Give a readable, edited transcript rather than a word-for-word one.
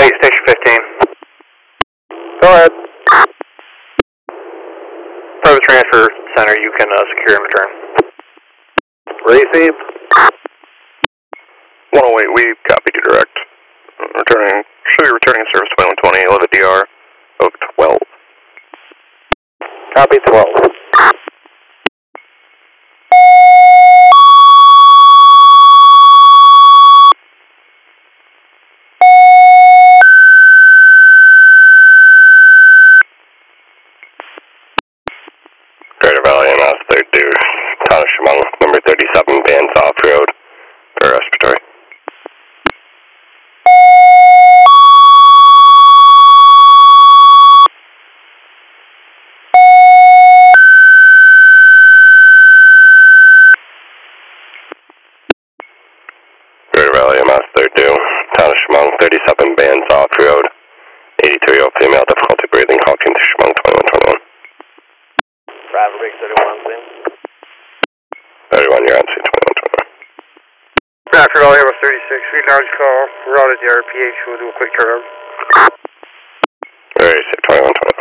Base Station 15. Go ahead. Private Transfer Center, you can secure and return. Receive. 108, we copy you direct. Should be returning service 2120, 11 DR, Oak 12. Copy 12. Greater Valley MS, third due. Town of Chemung, number 37, Vans Off Road, for respiratory. Greater Valley MS, third due. Town of Chemung, 37, Vans Off Road, 83-year-old female, difficulty breathing, call team to Chemung 2121. Driver Big 31, same. 31, you're on C2121. Traffic Valley MS 36, we large call. We're out at the RPH, we'll do a quick turnaround. Very safe, 2121.